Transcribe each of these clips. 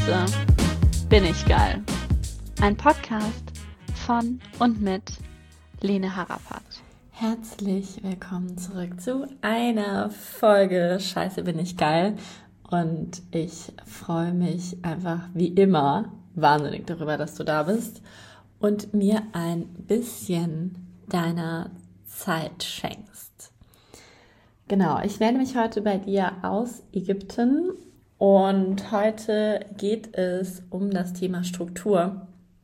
Scheiße, bin ich geil. Ein Podcast von und mit Lene Harapat. Herzlich willkommen zurück zu einer Folge Scheiße, bin ich geil. Und ich freue mich einfach wie immer wahnsinnig darüber, dass du da bist und mir ein bisschen deiner Zeit schenkst. Genau, ich melde mich heute bei dir aus Ägypten und heute geht es um das Thema Struktur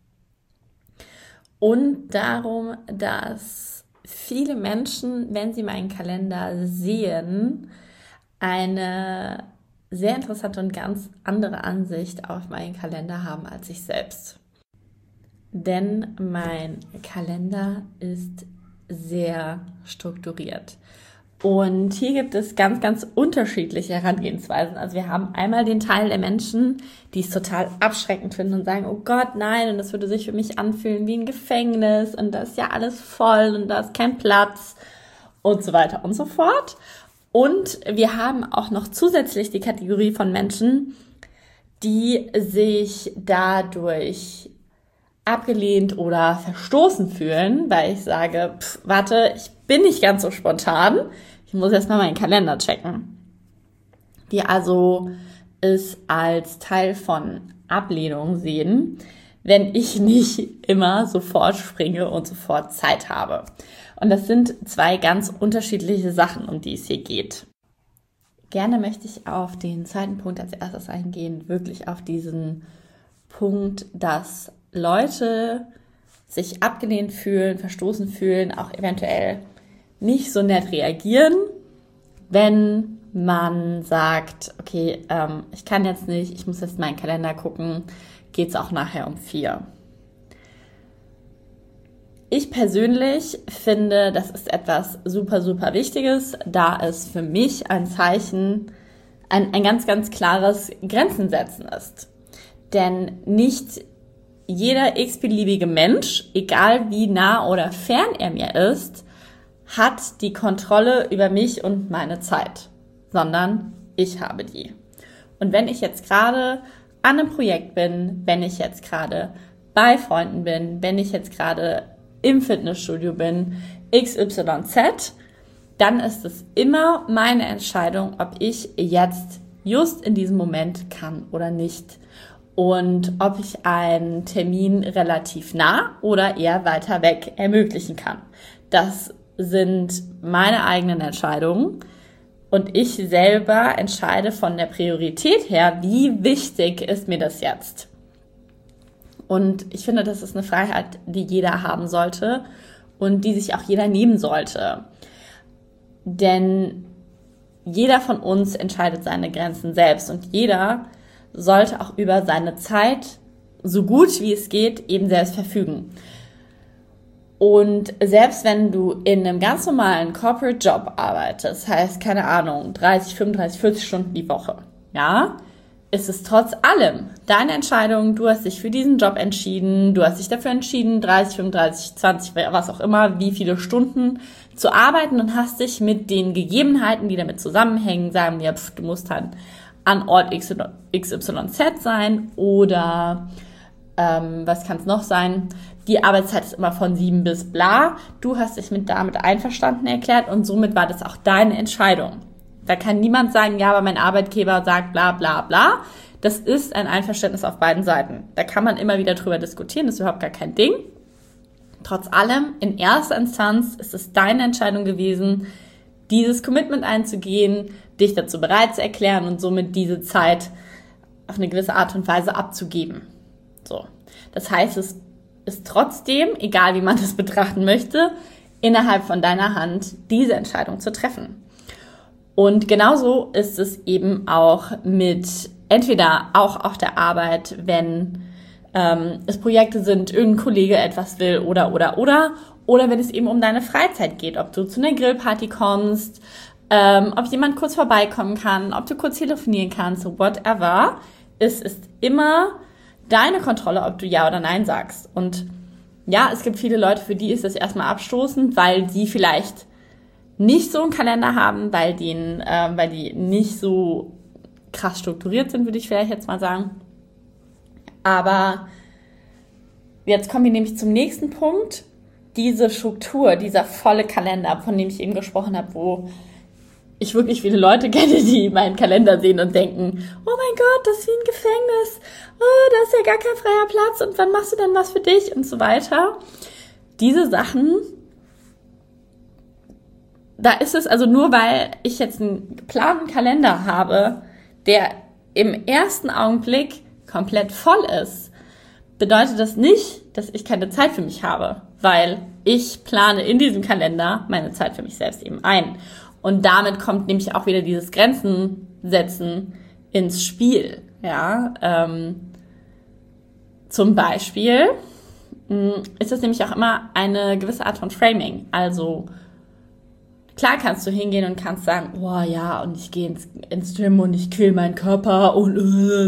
und darum, dass viele Menschen, wenn sie meinen Kalender sehen, eine sehr interessante und ganz andere Ansicht auf meinen Kalender haben als ich selbst. Denn mein Kalender ist sehr strukturiert. Und hier gibt es ganz, ganz unterschiedliche Herangehensweisen. Also wir haben einmal den Teil der Menschen, die es total abschreckend finden und sagen, oh Gott, nein, und das würde sich für mich anfühlen wie ein Gefängnis und da ist ja alles voll und da ist kein Platz und so weiter und so fort. Und wir haben auch noch zusätzlich die Kategorie von Menschen, die sich dadurch abgelehnt oder verstoßen fühlen, weil ich sage, warte, ich bin nicht ganz so spontan, ich muss jetzt mal meinen Kalender checken. Die also es als Teil von Ablehnung sehen, wenn ich nicht immer sofort springe und sofort Zeit habe. Und das sind zwei ganz unterschiedliche Sachen, um die es hier geht. Gerne möchte ich auf den zweiten Punkt als erstes eingehen, wirklich auf diesen Punkt, dass Leute sich abgelehnt fühlen, verstoßen fühlen, auch eventuell nicht so nett reagieren, wenn man sagt, okay, ich kann jetzt nicht, ich muss jetzt meinen Kalender gucken, geht's auch nachher um 4. Ich persönlich finde, das ist etwas super, super Wichtiges, da es für mich ein Zeichen, ein ganz, ganz klares Grenzen setzen ist. Denn nicht jeder x-beliebige Mensch, egal wie nah oder fern er mir ist, hat die Kontrolle über mich und meine Zeit, sondern ich habe die. Und wenn ich jetzt gerade an einem Projekt bin, wenn ich jetzt gerade bei Freunden bin, wenn ich jetzt gerade im Fitnessstudio bin, XYZ, dann ist es immer meine Entscheidung, ob ich jetzt just in diesem Moment kann oder nicht. Und ob ich einen Termin relativ nah oder eher weiter weg ermöglichen kann. Das sind meine eigenen Entscheidungen. Und ich selber entscheide von der Priorität her, wie wichtig ist mir das jetzt. Und ich finde, das ist eine Freiheit, die jeder haben sollte und die sich auch jeder nehmen sollte. Denn jeder von uns entscheidet seine Grenzen selbst und jeder sollte auch über seine Zeit, so gut wie es geht, eben selbst verfügen. Und selbst wenn du in einem ganz normalen Corporate Job arbeitest, heißt, keine Ahnung, 30, 35, 40 Stunden die Woche, ja, ist es trotz allem deine Entscheidung, du hast dich für diesen Job entschieden, du hast dich dafür entschieden, 30, 35, 20, was auch immer, wie viele Stunden zu arbeiten und hast dich mit den Gegebenheiten, die damit zusammenhängen, sagen wir, du musst dann an Ort XYZ sein oder was kann es noch sein? Die Arbeitszeit ist immer von 7 bis bla. Du hast dich damit einverstanden erklärt und somit war das auch deine Entscheidung. Da kann niemand sagen, ja, aber mein Arbeitgeber sagt bla bla bla. Das ist ein Einverständnis auf beiden Seiten. Da kann man immer wieder drüber diskutieren, das ist überhaupt gar kein Ding. Trotz allem, in erster Instanz ist es deine Entscheidung gewesen, dieses Commitment einzugehen, dich dazu bereit zu erklären und somit diese Zeit auf eine gewisse Art und Weise abzugeben. So. Das heißt, es ist trotzdem, egal wie man das betrachten möchte, innerhalb von deiner Hand, diese Entscheidung zu treffen. Und genauso ist es eben auch mit entweder auch auf der Arbeit, wenn es Projekte sind, irgendein Kollege etwas will oder wenn es eben um deine Freizeit geht, ob du zu einer Grillparty kommst, ob jemand kurz vorbeikommen kann, ob du kurz telefonieren kannst, whatever. Es ist immer deine Kontrolle, ob du Ja oder Nein sagst. Und ja, es gibt viele Leute, für die ist das erstmal abstoßend, weil die vielleicht nicht so einen Kalender haben, weil die nicht so krass strukturiert sind, würde ich vielleicht jetzt mal sagen. Aber jetzt kommen wir nämlich zum nächsten Punkt. Diese Struktur, dieser volle Kalender, von dem ich eben gesprochen habe, wo ich wirklich viele Leute kenne, die meinen Kalender sehen und denken, oh mein Gott, das ist wie ein Gefängnis, oh, da ist ja gar kein freier Platz und wann machst du denn was für dich und so weiter. Diese Sachen, da ist es also nur, weil ich jetzt einen geplanten Kalender habe, der im ersten Augenblick komplett voll ist, bedeutet das nicht, dass ich keine Zeit für mich habe, weil ich plane in diesem Kalender meine Zeit für mich selbst eben ein. Und damit kommt nämlich auch wieder dieses Grenzen setzen ins Spiel. Ja, zum Beispiel ist das nämlich auch immer eine gewisse Art von Framing. Also klar kannst du hingehen und kannst sagen, oh ja, und ich gehe ins Gym und ich quäl meinen Körper und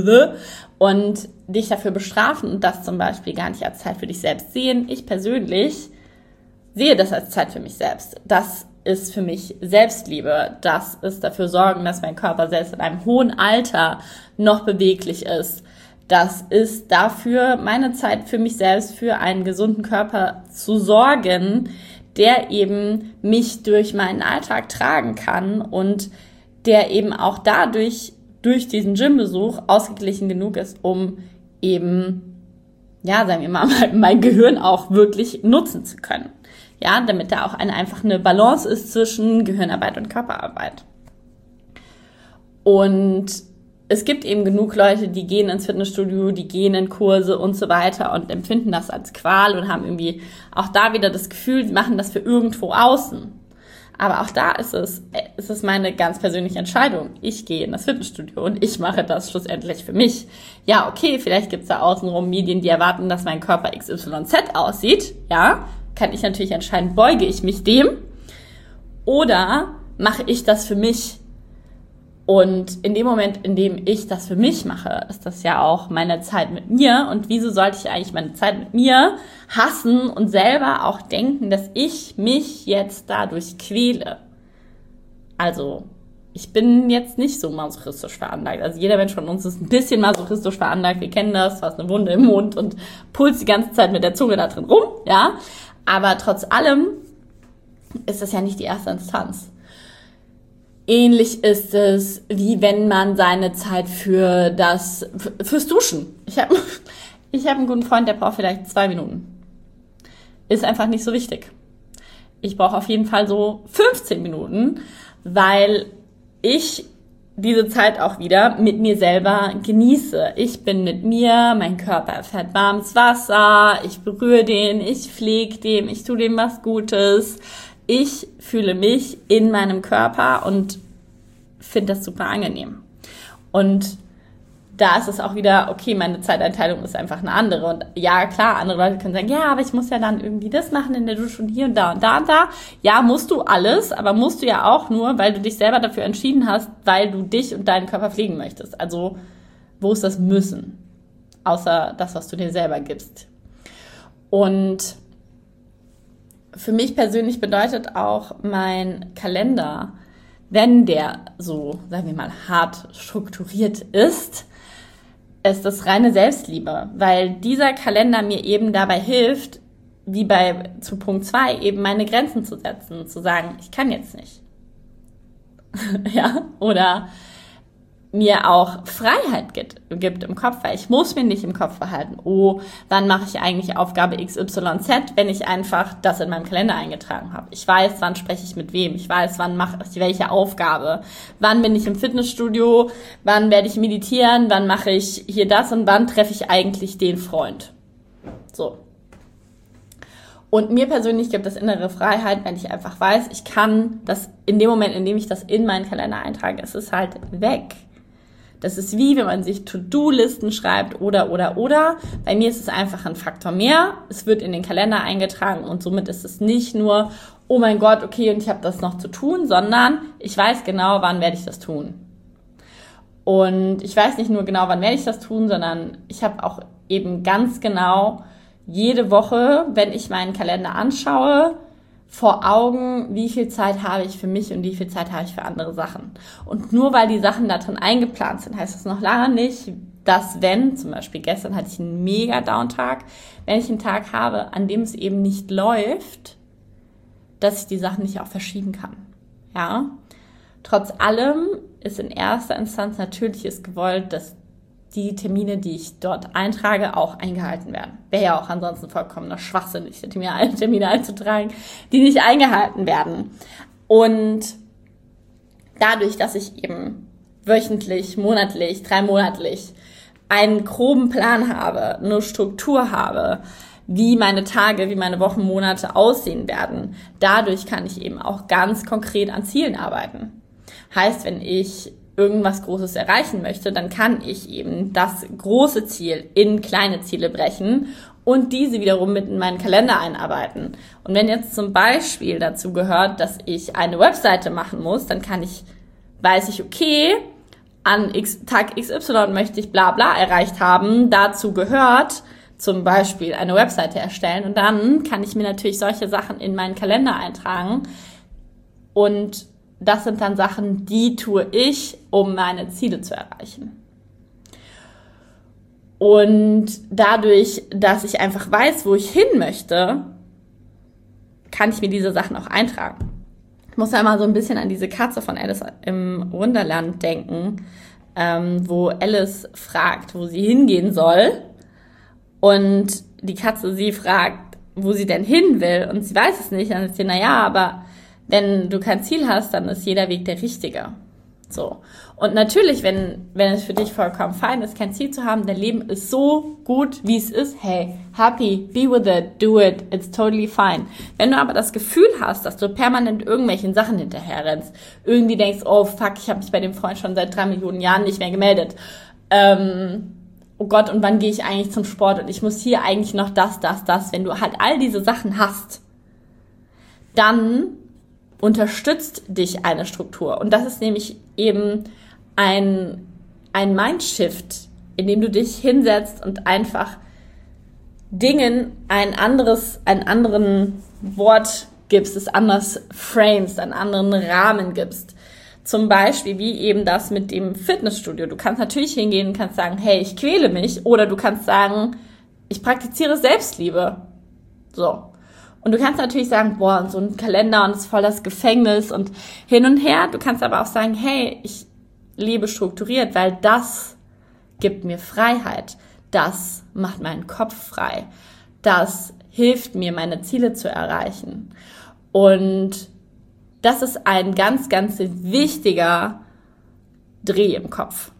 dich dafür bestrafen und das zum Beispiel gar nicht als Zeit für dich selbst sehen. Ich persönlich sehe das als Zeit für mich selbst. Das ist für mich Selbstliebe. Das ist dafür sorgen, dass mein Körper selbst in einem hohen Alter noch beweglich ist. Das ist dafür meine Zeit für mich selbst, für einen gesunden Körper zu sorgen, der eben mich durch meinen Alltag tragen kann und der eben auch dadurch, durch diesen Gymbesuch ausgeglichen genug ist, um eben, ja, sagen wir mal, mein Gehirn auch wirklich nutzen zu können. Ja, damit da auch einfach eine Balance ist zwischen Gehirnarbeit und Körperarbeit. Und es gibt eben genug Leute, die gehen ins Fitnessstudio, die gehen in Kurse und so weiter und empfinden das als Qual und haben irgendwie auch da wieder das Gefühl, sie machen das für irgendwo außen. Aber auch da ist es meine ganz persönliche Entscheidung. Ich gehe in das Fitnessstudio und ich mache das schlussendlich für mich. Ja, okay, vielleicht gibt es da außenrum Medien, die erwarten, dass mein Körper XYZ aussieht. Ja, kann ich natürlich entscheiden, beuge ich mich dem oder mache ich das für mich? Und in dem Moment, in dem ich das für mich mache, ist das ja auch meine Zeit mit mir. Und wieso sollte ich eigentlich meine Zeit mit mir hassen und selber auch denken, dass ich mich jetzt dadurch quäle? Also, ich bin jetzt nicht so masochistisch veranlagt. Also jeder Mensch von uns ist ein bisschen masochistisch veranlagt. Wir kennen das, du hast eine Wunde im Mund und pulst die ganze Zeit mit der Zunge da drin rum, ja. Aber trotz allem ist das ja nicht die erste Instanz. Ähnlich ist es, wie wenn man seine Zeit fürs Duschen. Ich hab einen guten Freund, der braucht vielleicht 2 Minuten. Ist einfach nicht so wichtig. Ich brauche auf jeden Fall so 15 Minuten, weil ich diese Zeit auch wieder mit mir selber genieße. Ich bin mit mir, mein Körper erfährt warmes Wasser, ich berühre den, ich pflege dem, ich tue dem was Gutes. Ich fühle mich in meinem Körper und finde das super angenehm. Und da ist es auch wieder, okay, meine Zeiteinteilung ist einfach eine andere. Und ja, klar, andere Leute können sagen, ja, aber ich muss ja dann irgendwie das machen in der Dusche und hier und da und da und da. Ja, musst du alles, aber musst du ja auch nur, weil du dich selber dafür entschieden hast, weil du dich und deinen Körper pflegen möchtest. Also, wo ist das Müssen? Außer das, was du dir selber gibst. Und für mich persönlich bedeutet auch mein Kalender, wenn der so, sagen wir mal, hart strukturiert ist das reine Selbstliebe, weil dieser Kalender mir eben dabei hilft, wie zu Punkt 2, eben meine Grenzen zu setzen, zu sagen, ich kann jetzt nicht. Ja, oder mir auch Freiheit gibt im Kopf, weil ich muss mir nicht im Kopf behalten, oh, wann mache ich eigentlich Aufgabe XYZ, wenn ich einfach das in meinem Kalender eingetragen habe. Ich weiß, wann spreche ich mit wem, ich weiß, wann mache ich welche Aufgabe, wann bin ich im Fitnessstudio, wann werde ich meditieren, wann mache ich hier das und wann treffe ich eigentlich den Freund. So. Und mir persönlich gibt es innere Freiheit, wenn ich einfach weiß, ich kann das in dem Moment, in dem ich das in meinen Kalender eintrage, es ist halt weg. Das ist wie, wenn man sich To-Do-Listen schreibt oder. Bei mir ist es einfach ein Faktor mehr. Es wird in den Kalender eingetragen und somit ist es nicht nur, oh mein Gott, okay, und ich habe das noch zu tun, sondern ich weiß genau, wann werde ich das tun. Und ich weiß nicht nur genau, wann werde ich das tun, sondern ich habe auch eben ganz genau jede Woche, wenn ich meinen Kalender anschaue, vor Augen, wie viel Zeit habe ich für mich und wie viel Zeit habe ich für andere Sachen. Und nur weil die Sachen da drin eingeplant sind, heißt das noch lange nicht, dass wenn, zum Beispiel gestern hatte ich einen mega Downtag, wenn ich einen Tag habe, an dem es eben nicht läuft, dass ich die Sachen nicht auch verschieben kann. Ja? Trotz allem ist in erster Instanz natürlich gewollt, dass die Termine, die ich dort eintrage, auch eingehalten werden. Wäre ja auch ansonsten vollkommener Schwachsinn, Termine einzutragen, die nicht eingehalten werden. Und dadurch, dass ich eben wöchentlich, monatlich, 3-monatlich einen groben Plan habe, eine Struktur habe, wie meine Tage, wie meine Wochen, Monate aussehen werden, dadurch kann ich eben auch ganz konkret an Zielen arbeiten. Heißt, wenn ich irgendwas Großes erreichen möchte, dann kann ich eben das große Ziel in kleine Ziele brechen und diese wiederum mit in meinen Kalender einarbeiten. Und wenn jetzt zum Beispiel dazu gehört, dass ich eine Webseite machen muss, dann weiß ich, okay, an Tag XY möchte ich bla bla erreicht haben, dazu gehört zum Beispiel eine Webseite erstellen und dann kann ich mir natürlich solche Sachen in meinen Kalender eintragen und das sind dann Sachen, die tue ich, um meine Ziele zu erreichen. Und dadurch, dass ich einfach weiß, wo ich hin möchte, kann ich mir diese Sachen auch eintragen. Ich muss ja mal so ein bisschen an diese Katze von Alice im Wunderland denken, wo Alice fragt, wo sie hingehen soll. Und die Katze sie fragt, wo sie denn hin will. Und sie weiß es nicht. Dann sagt sie, naja, aber wenn du kein Ziel hast, dann ist jeder Weg der richtige. So. Und natürlich, wenn es für dich vollkommen fein ist, kein Ziel zu haben, dein Leben ist so gut, wie es ist, hey, happy, be with it, do it, it's totally fine. Wenn du aber das Gefühl hast, dass du permanent irgendwelchen Sachen hinterherrennst, irgendwie denkst, oh fuck, ich habe mich bei dem Freund schon seit 3 Millionen Jahren nicht mehr gemeldet, oh Gott, und wann gehe ich eigentlich zum Sport und ich muss hier eigentlich noch das, wenn du halt all diese Sachen hast, dann unterstützt dich eine Struktur. Und das ist nämlich eben ein Mindshift, in dem du dich hinsetzt und einfach Dingen einen anderen Wort gibst, es anders framest, einen anderen Rahmen gibst. Zum Beispiel wie eben das mit dem Fitnessstudio. Du kannst natürlich hingehen und kannst sagen, hey, ich quäle mich. Oder du kannst sagen, ich praktiziere Selbstliebe. So. Und du kannst natürlich sagen, boah, und so ein Kalender und es ist voll das Gefängnis und hin und her. Du kannst aber auch sagen, hey, ich lebe strukturiert, weil das gibt mir Freiheit. Das macht meinen Kopf frei. Das hilft mir, meine Ziele zu erreichen. Und das ist ein ganz, ganz wichtiger Dreh im Kopf.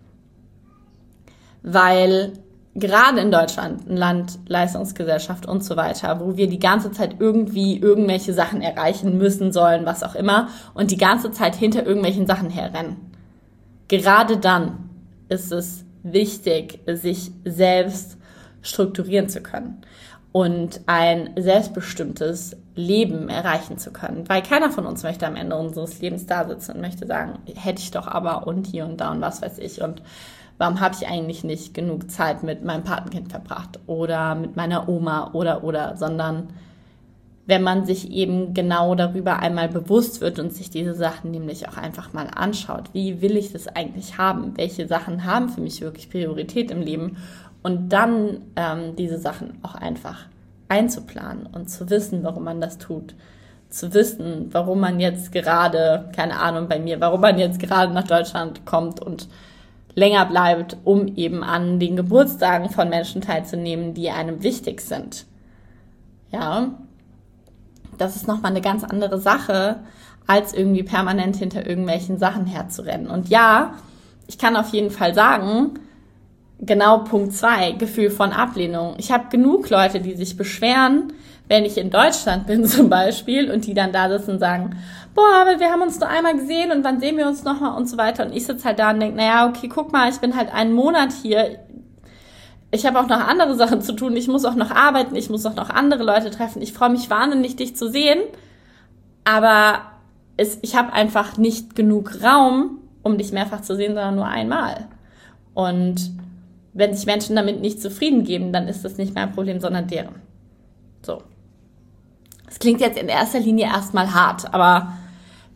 Weil gerade in Deutschland, ein Land, Leistungsgesellschaft und so weiter, wo wir die ganze Zeit irgendwie irgendwelche Sachen erreichen müssen sollen, was auch immer, und die ganze Zeit hinter irgendwelchen Sachen herrennen. Gerade dann ist es wichtig, sich selbst strukturieren zu können und ein selbstbestimmtes Leben erreichen zu können. Weil keiner von uns möchte am Ende unseres Lebens da sitzen und möchte sagen, hätte ich doch aber und hier und da und was weiß ich und warum habe ich eigentlich nicht genug Zeit mit meinem Patenkind verbracht oder mit meiner Oma oder, sondern wenn man sich eben genau darüber einmal bewusst wird und sich diese Sachen nämlich auch einfach mal anschaut. Wie will ich das eigentlich haben? Welche Sachen haben für mich wirklich Priorität im Leben? Und dann diese Sachen auch einfach einzuplanen und zu wissen, warum man das tut. Zu wissen, warum man jetzt gerade, keine Ahnung bei mir, warum man jetzt gerade nach Deutschland kommt und länger bleibt, um eben an den Geburtstagen von Menschen teilzunehmen, die einem wichtig sind. Ja, das ist nochmal eine ganz andere Sache, als irgendwie permanent hinter irgendwelchen Sachen herzurennen. Und ja, ich kann auf jeden Fall sagen, genau Punkt 2, Gefühl von Ablehnung. Ich habe genug Leute, die sich beschweren, wenn ich in Deutschland bin zum Beispiel und die dann da sitzen und sagen, boah, aber wir haben uns nur einmal gesehen und wann sehen wir uns nochmal und so weiter. Und ich sitze halt da und denke, naja, okay, guck mal, ich bin halt einen Monat hier. Ich habe auch noch andere Sachen zu tun. Ich muss auch noch arbeiten. Ich muss auch noch andere Leute treffen. Ich freue mich wahnsinnig, dich zu sehen. Aber ich habe einfach nicht genug Raum, um dich mehrfach zu sehen, sondern nur einmal. Und wenn sich Menschen damit nicht zufrieden geben, dann ist das nicht mein Problem, sondern deren. So. Das klingt jetzt in erster Linie erstmal hart, aber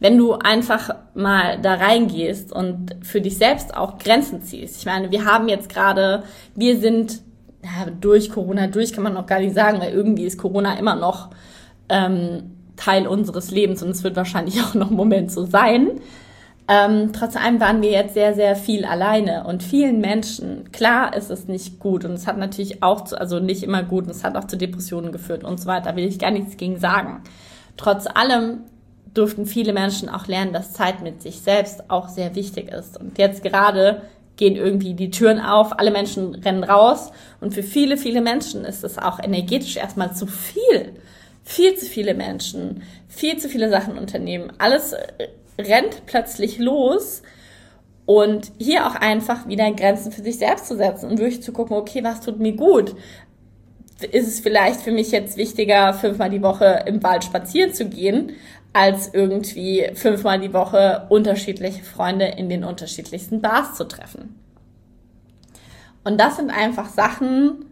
wenn du einfach mal da reingehst und für dich selbst auch Grenzen ziehst. Ich meine, wir sind durch Corona durch, kann man noch gar nicht sagen, weil irgendwie ist Corona immer noch Teil unseres Lebens und es wird wahrscheinlich auch noch einen Moment so sein. Trotz allem waren wir jetzt sehr, sehr viel alleine und vielen Menschen, klar ist es nicht gut und es hat natürlich auch, nicht immer gut und es hat auch zu Depressionen geführt und so weiter, will ich gar nichts gegen sagen. Trotz allem durften viele Menschen auch lernen, dass Zeit mit sich selbst auch sehr wichtig ist. Und jetzt gerade gehen irgendwie die Türen auf, alle Menschen rennen raus und für viele, viele Menschen ist es auch energetisch erstmal zu viel. Viel zu viele Menschen, viel zu viele Sachen unternehmen. Alles rennt plötzlich los und hier auch einfach wieder Grenzen für sich selbst zu setzen und wirklich zu gucken, okay, was tut mir gut? Ist es vielleicht für mich jetzt wichtiger, 5-mal die Woche im Wald spazieren zu gehen, als irgendwie 5-mal die Woche unterschiedliche Freunde in den unterschiedlichsten Bars zu treffen? Und das sind einfach Sachen,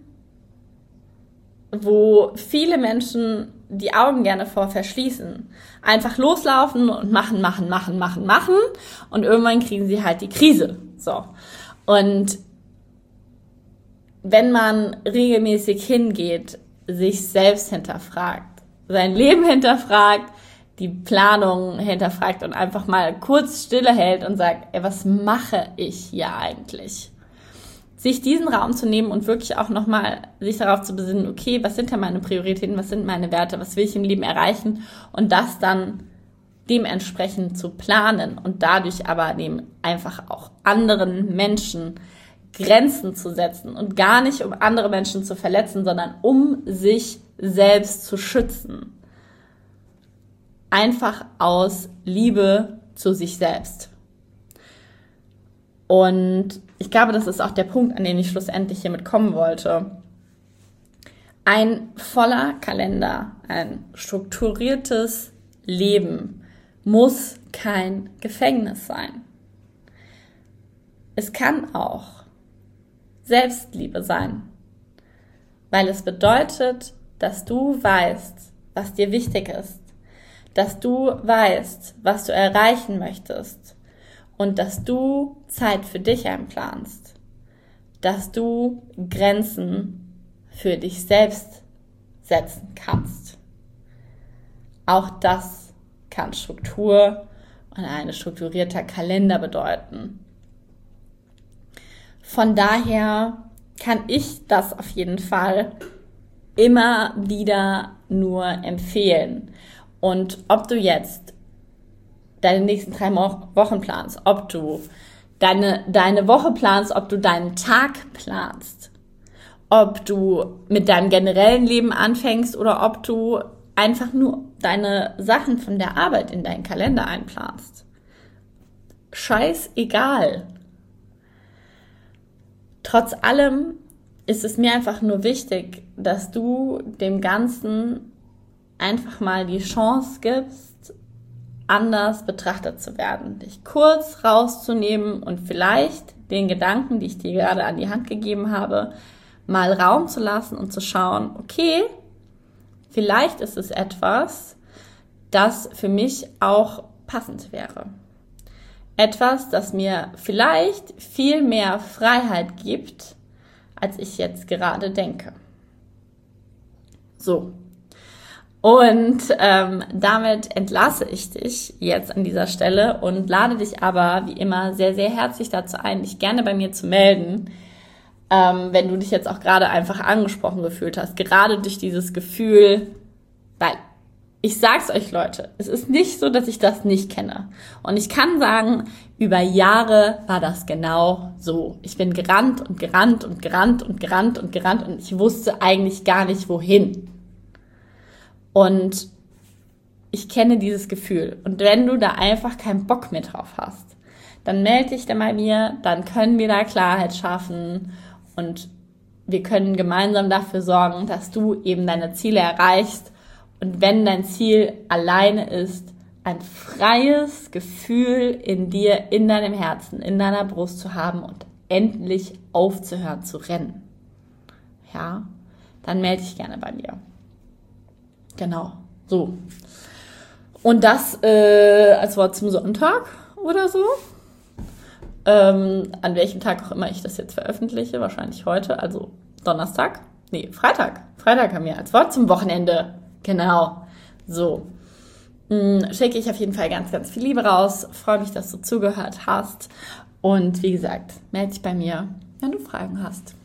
wo viele Menschen die Augen gerne vor verschließen. Einfach loslaufen und machen. Und irgendwann kriegen sie halt die Krise. So. Und wenn man regelmäßig hingeht, sich selbst hinterfragt, sein Leben hinterfragt, die Planung hinterfragt und einfach mal kurz Stille hält und sagt, was mache ich hier eigentlich? Sich diesen Raum zu nehmen und wirklich auch nochmal sich darauf zu besinnen, okay, was sind denn meine Prioritäten, was sind meine Werte, was will ich im Leben erreichen und das dann dementsprechend zu planen und dadurch aber eben einfach auch anderen Menschen Grenzen zu setzen und gar nicht, um andere Menschen zu verletzen, sondern um sich selbst zu schützen. Einfach aus Liebe zu sich selbst. Und ich glaube, das ist auch der Punkt, an den ich schlussendlich hiermit kommen wollte. Ein voller Kalender, ein strukturiertes Leben muss kein Gefängnis sein. Es kann auch Selbstliebe sein, weil es bedeutet, dass du weißt, was dir wichtig ist, dass du weißt, was du erreichen möchtest und dass du Zeit für dich einplanst, dass du Grenzen für dich selbst setzen kannst. Auch das kann Struktur und ein strukturierter Kalender bedeuten. Von daher kann ich das auf jeden Fall immer wieder nur empfehlen. Und ob du jetzt deine nächsten 3 Wochen planst, ob du deine Woche planst, ob du deinen Tag planst, ob du mit deinem generellen Leben anfängst oder ob du einfach nur deine Sachen von der Arbeit in deinen Kalender einplanst. Scheißegal. Trotz allem ist es mir einfach nur wichtig, dass du dem Ganzen einfach mal die Chance gibst, anders betrachtet zu werden, dich kurz rauszunehmen und vielleicht den Gedanken, die ich dir gerade an die Hand gegeben habe, mal Raum zu lassen und zu schauen, okay, vielleicht ist es etwas, das für mich auch passend wäre. Etwas, das mir vielleicht viel mehr Freiheit gibt, als ich jetzt gerade denke. So. Und damit entlasse ich dich jetzt an dieser Stelle und lade dich aber wie immer sehr, sehr herzlich dazu ein, dich gerne bei mir zu melden, wenn du dich jetzt auch gerade einfach angesprochen gefühlt hast, gerade durch dieses Gefühl, weil ich sag's euch, Leute, es ist nicht so, dass ich das nicht kenne. Und ich kann sagen, über Jahre war das genau so. Ich bin gerannt und ich wusste eigentlich gar nicht, wohin. Und ich kenne dieses Gefühl. Und wenn du da einfach keinen Bock mehr drauf hast, dann melde dich da bei mir, dann können wir da Klarheit schaffen und wir können gemeinsam dafür sorgen, dass du eben deine Ziele erreichst. Und wenn dein Ziel alleine ist, ein freies Gefühl in dir, in deinem Herzen, in deiner Brust zu haben und endlich aufzuhören zu rennen, ja, dann melde dich gerne bei mir. Genau, so. Und das als Wort zum Sonntag oder so. An welchem Tag auch immer ich das jetzt veröffentliche, wahrscheinlich heute, also Donnerstag. Nee, Freitag. Freitag haben wir als Wort zum Wochenende. Genau. So. Schicke ich auf jeden Fall ganz, ganz viel Liebe raus. Freue mich, dass du zugehört hast. Und wie gesagt, melde dich bei mir, wenn du Fragen hast.